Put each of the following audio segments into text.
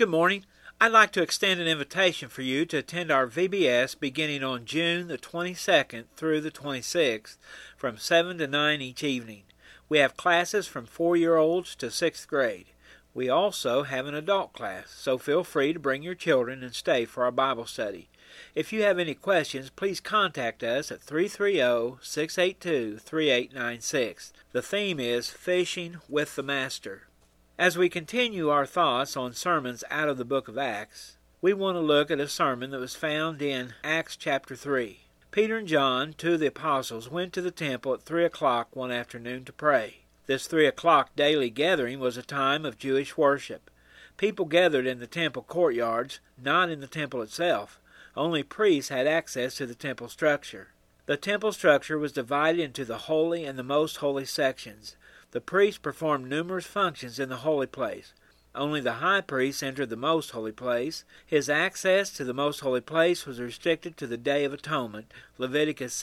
Good morning. I'd like to extend an invitation for you to attend our VBS beginning on June the 22nd through the 26th from 7 to 9 each evening. We have classes from 4-year-olds to 6th grade. We also have an adult class, so feel free to bring your children and stay for our Bible study. If you have any questions, please contact us at 330-682-3896. The theme is Fishing with the Master. As we continue our thoughts on sermons out of the book of Acts, we want to look at a sermon that was found in Acts chapter 3. Peter and John, two of the apostles, went to the temple at 3 o'clock one afternoon to pray. This 3 o'clock daily gathering was a time of Jewish worship. People gathered in the temple courtyards, not in the temple itself. Only priests had access to the temple structure. The temple structure was divided into the holy and the most holy sections. The priests performed numerous functions in the holy place. Only the high priest entered the most holy place. His access to the most holy place was restricted to the Day of Atonement, Leviticus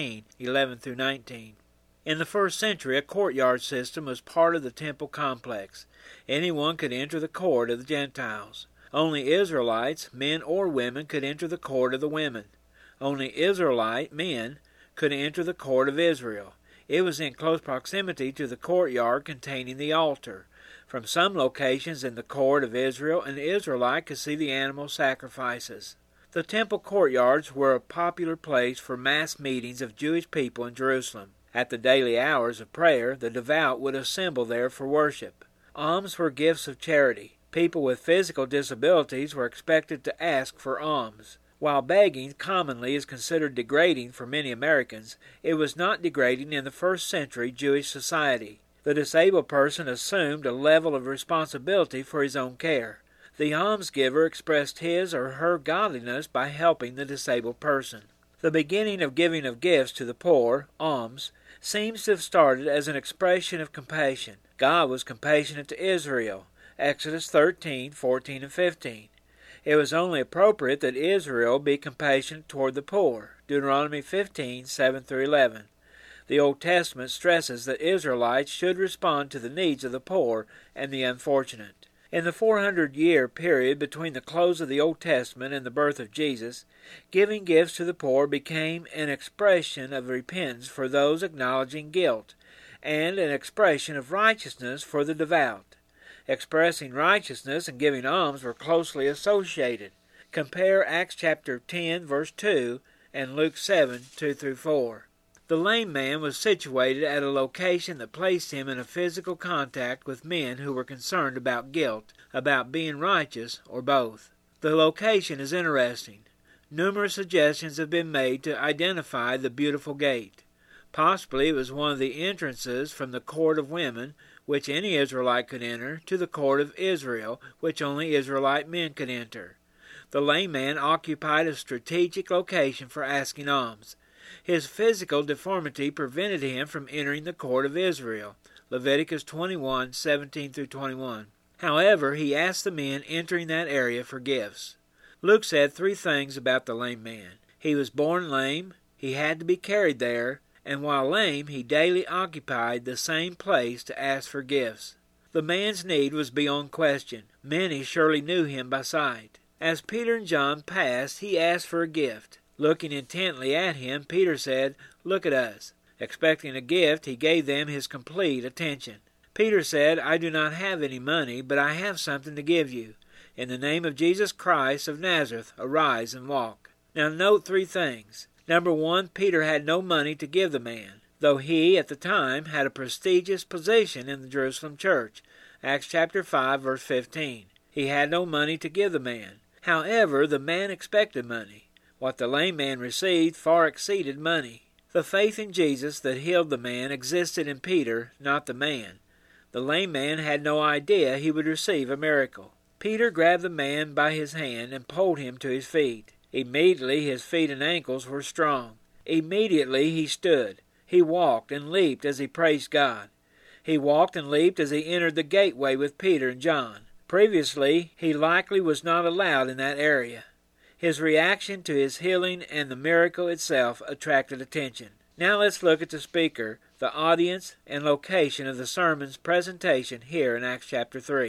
16:11-19. In the first century, a courtyard system was part of the temple complex. Anyone could enter the court of the Gentiles. Only Israelites, men or women, could enter the court of the women. Only Israelite men could enter the court of Israel. It was in close proximity to the courtyard containing the altar. From some locations in the court of Israel, an Israelite could see the animal sacrifices. The temple courtyards were a popular place for mass meetings of Jewish people in Jerusalem. At the daily hours of prayer, the devout would assemble there for worship. Alms were gifts of charity. People with physical disabilities were expected to ask for alms. While begging commonly is considered degrading for many Americans, it was not degrading in the first century Jewish society. The disabled person assumed a level of responsibility for his own care. The almsgiver expressed his or her godliness by helping the disabled person. The beginning of giving of gifts to the poor, alms, seems to have started as an expression of compassion. God was compassionate to Israel, Exodus 13:14 and 15. It was only appropriate that Israel be compassionate toward the poor, Deuteronomy 15:7-11. The Old Testament stresses that Israelites should respond to the needs of the poor and the unfortunate. In the 400-year period between the close of the Old Testament and the birth of Jesus, giving gifts to the poor became an expression of repentance for those acknowledging guilt, and an expression of righteousness for the devout. Expressing righteousness and giving alms were closely associated. Compare Acts chapter 10, verse 2, and Luke 7:2-4. The lame man was situated at a location that placed him in a physical contact with men who were concerned about guilt, about being righteous, or both. The location is interesting. Numerous suggestions have been made to identify the beautiful gate. Possibly it was one of the entrances from the court of women, which any Israelite could enter, to the court of Israel, which only Israelite men could enter. The lame man occupied a strategic location for asking alms. His physical deformity prevented him from entering the court of Israel, Leviticus 21:17-21. However, he asked the men entering that area for gifts. Luke said 3 things about the lame man. He was born lame, he had to be carried there, and while lame, he daily occupied the same place to ask for gifts. The man's need was beyond question. Many surely knew him by sight. As Peter and John passed, he asked for a gift. Looking intently at him, Peter said, "Look at us." Expecting a gift, he gave them his complete attention. Peter said, "I do not have any money, but I have something to give you. In the name of Jesus Christ of Nazareth, arise and walk." Now note 3 things. Number 1, Peter had no money to give the man, though he, at the time, had a prestigious position in the Jerusalem church. Acts chapter 5, verse 15. He had no money to give the man. However, the man expected money. What the lame man received far exceeded money. The faith in Jesus that healed the man existed in Peter, not the man. The lame man had no idea he would receive a miracle. Peter grabbed the man by his hand and pulled him to his feet. Immediately his feet and ankles were strong. Immediately he stood. He walked and leaped as he praised God. He walked and leaped as he entered the gateway with Peter and John. Previously, he likely was not allowed in that area. His reaction to his healing and the miracle itself attracted attention. Now let's look at the speaker, the audience, and location of the sermon's presentation here in Acts chapter 3.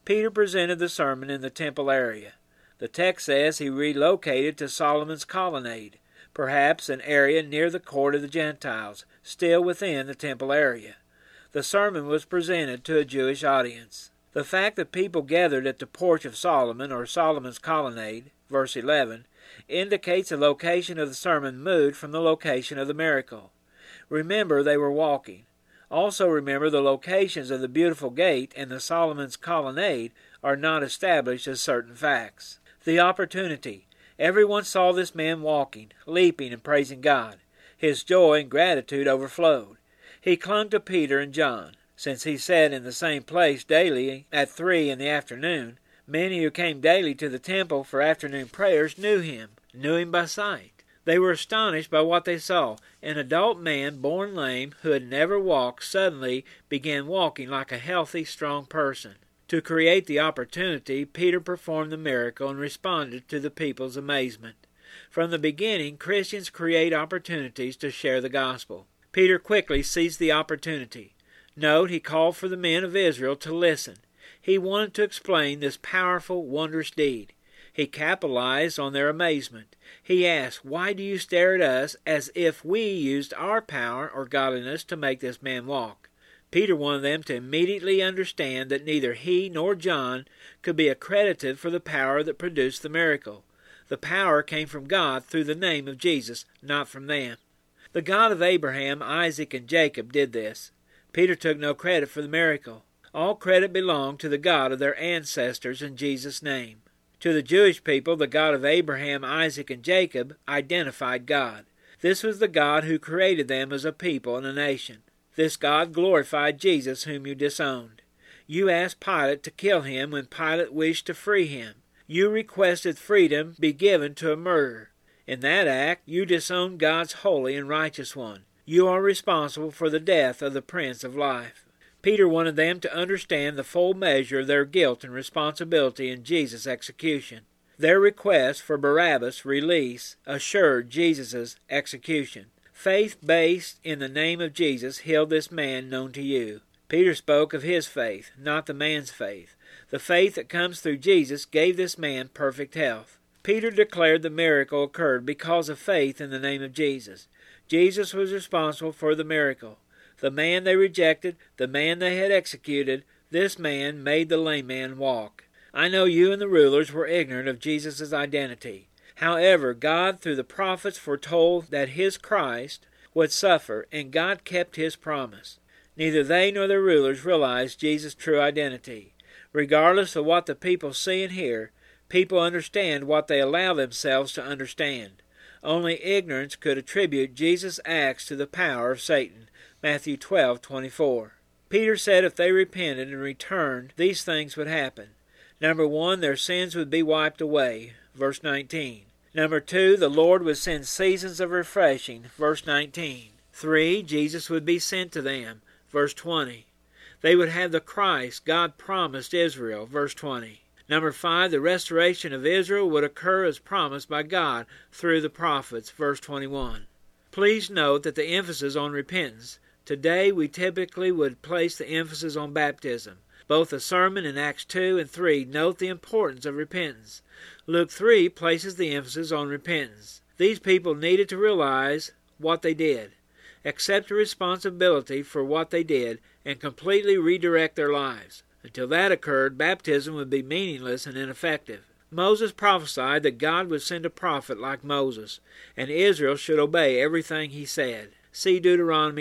Peter presented the sermon in the temple area. The text says he relocated to Solomon's colonnade, perhaps an area near the court of the Gentiles, still within the temple area. The sermon was presented to a Jewish audience. The fact that people gathered at the porch of Solomon, or Solomon's colonnade, verse 11, indicates the location of the sermon moved from the location of the miracle. Remember, they were walking. Also remember, the locations of the beautiful gate and the Solomon's colonnade are not established as certain facts. The opportunity. Everyone saw this man walking, leaping, and praising God. His joy and gratitude overflowed. He clung to Peter and John. Since he sat in the same place daily at 3 in the afternoon, many who came daily to the temple for afternoon prayers knew him by sight. They were astonished by what they saw. An adult man, born lame, who had never walked, suddenly began walking like a healthy, strong person. To create the opportunity, Peter performed the miracle and responded to the people's amazement. From the beginning, Christians create opportunities to share the gospel. Peter quickly seized the opportunity. Note, he called for the men of Israel to listen. He wanted to explain this powerful, wondrous deed. He capitalized on their amazement. He asked, "Why do you stare at us as if we used our power or godliness to make this man walk?" Peter wanted them to immediately understand that neither he nor John could be accredited for the power that produced the miracle. The power came from God through the name of Jesus, not from them. The God of Abraham, Isaac, and Jacob did this. Peter took no credit for the miracle. All credit belonged to the God of their ancestors in Jesus' name. To the Jewish people, the God of Abraham, Isaac, and Jacob identified God. This was the God who created them as a people and a nation. This God glorified Jesus, whom you disowned. You asked Pilate to kill him when Pilate wished to free him. You requested freedom be given to a murderer. In that act, you disowned God's holy and righteous one. You are responsible for the death of the Prince of Life. Peter wanted them to understand the full measure of their guilt and responsibility in Jesus' execution. Their request for Barabbas' release assured Jesus' execution. Faith based in the name of Jesus healed this man known to you. Peter spoke of his faith, not the man's faith. The faith that comes through Jesus gave this man perfect health. Peter declared the miracle occurred because of faith in the name of Jesus. Jesus was responsible for the miracle. The man they rejected, the man they had executed, this man made the lame man walk. I know you and the rulers were ignorant of Jesus' identity. However, God through the prophets foretold that his Christ would suffer, and God kept his promise. Neither they nor their rulers realized Jesus' true identity. Regardless of what the people see and hear, people understand what they allow themselves to understand. Only ignorance could attribute Jesus' acts to the power of Satan. Matthew 12:24. Peter said if they repented and returned, these things would happen. Number 1, their sins would be wiped away. Verse 19. Number 2, the Lord would send seasons of refreshing. Verse 19. 3, Jesus would be sent to them. Verse 20. They would have the Christ God promised Israel. Verse 20. Number 5, the restoration of Israel would occur as promised by God through the prophets. Verse 21. Please note that the emphasis on repentance. Today we typically would place the emphasis on baptism. Both the sermon in Acts 2 and 3 note the importance of repentance. Luke 3 places the emphasis on repentance. These people needed to realize what they did, accept the responsibility for what they did, and completely redirect their lives. Until that occurred, baptism would be meaningless and ineffective. Moses prophesied that God would send a prophet like Moses, and Israel should obey everything he said. See Deuteronomy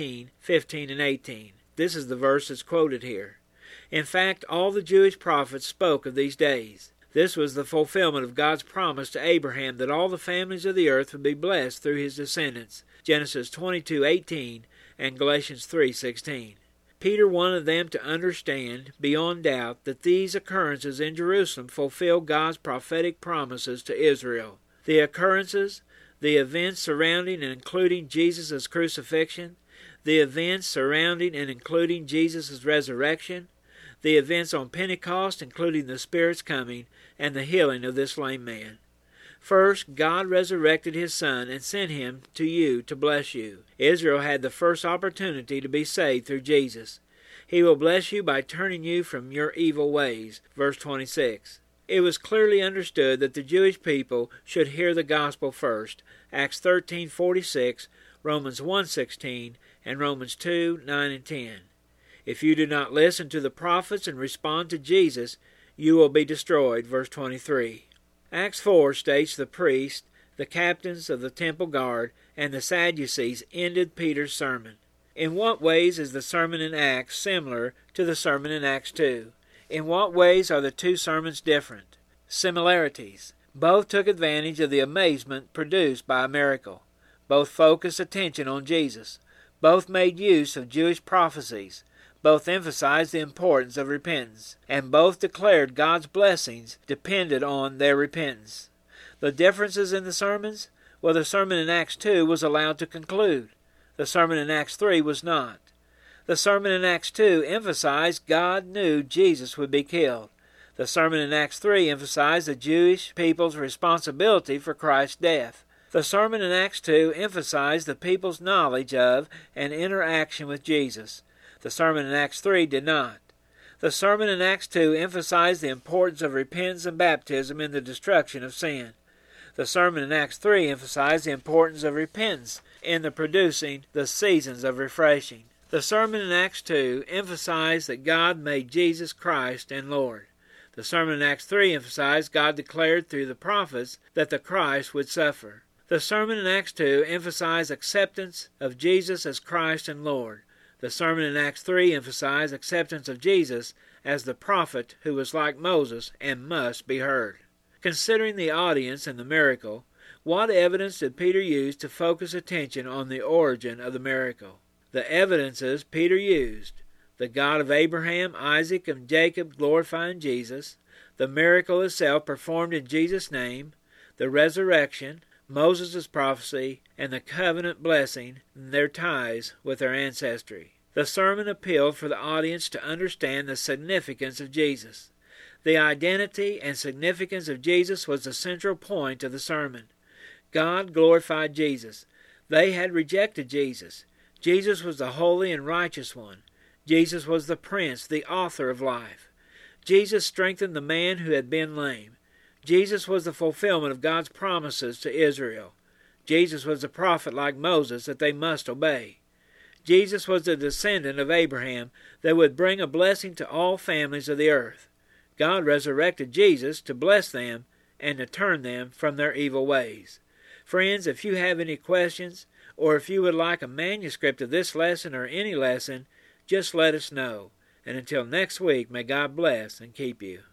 18:15 and 18. This is the verse that's quoted here. In fact, all the Jewish prophets spoke of these days. This was the fulfillment of God's promise to Abraham that all the families of the earth would be blessed through his descendants. Genesis 22:18 and Galatians 3:16. Peter wanted them to understand, beyond doubt, that these occurrences in Jerusalem fulfilled God's prophetic promises to Israel. The occurrences, the events surrounding and including Jesus' crucifixion, the events surrounding and including Jesus' resurrection, the events on Pentecost, including the Spirit's coming, and the healing of this lame man. First, God resurrected his Son and sent him to you to bless you. Israel had the first opportunity to be saved through Jesus. He will bless you by turning you from your evil ways. Verse 26. It was clearly understood that the Jewish people should hear the gospel first. Acts 13:46, Romans 1:16, and Romans 2:9 and 10. If you do not listen to the prophets and respond to Jesus, you will be destroyed. Verse 23. Acts 4 states the priests, the captains of the temple guard, and the Sadducees ended Peter's sermon. In what ways is the sermon in Acts similar to the sermon in Acts 2? In what ways are the two sermons different? Similarities. Both took advantage of the amazement produced by a miracle. Both focused attention on Jesus. Both made use of Jewish prophecies. Both emphasized the importance of repentance. And both declared God's blessings depended on their repentance. The differences in the sermons? Well, the sermon in Acts 2 was allowed to conclude. The sermon in Acts 3 was not. The sermon in Acts 2 emphasized God knew Jesus would be killed. The sermon in Acts 3 emphasized the Jewish people's responsibility for Christ's death. The sermon in Acts 2 emphasized the people's knowledge of and interaction with Jesus. The sermon in Acts 3 did not. The sermon in Acts 2 emphasized the importance of repentance and baptism in the destruction of sin. The sermon in Acts 3 emphasized the importance of repentance in the producing the seasons of refreshing. The sermon in Acts 2 emphasized that God made Jesus Christ and Lord. The sermon in Acts 3 emphasized God declared through the prophets that the Christ would suffer. The sermon in Acts 2 emphasized acceptance of Jesus as Christ and Lord. The sermon in Acts 3 emphasized acceptance of Jesus as the prophet who was like Moses and must be heard. Considering the audience and the miracle, what evidence did Peter use to focus attention on the origin of the miracle? The evidences Peter used: the God of Abraham, Isaac, and Jacob glorifying Jesus, the miracle itself performed in Jesus' name, the resurrection, Moses' prophecy, and the covenant blessing, their ties with their ancestry. The sermon appealed for the audience to understand the significance of Jesus. The identity and significance of Jesus was the central point of the sermon. God glorified Jesus. They had rejected Jesus. Jesus was the holy and righteous one. Jesus was the Prince, the author of life. Jesus strengthened the man who had been lame. Jesus was the fulfillment of God's promises to Israel. Jesus was the prophet like Moses that they must obey. Jesus was the descendant of Abraham that would bring a blessing to all families of the earth. God resurrected Jesus to bless them and to turn them from their evil ways. Friends, if you have any questions, or if you would like a manuscript of this lesson or any lesson, just let us know. And until next week, may God bless and keep you.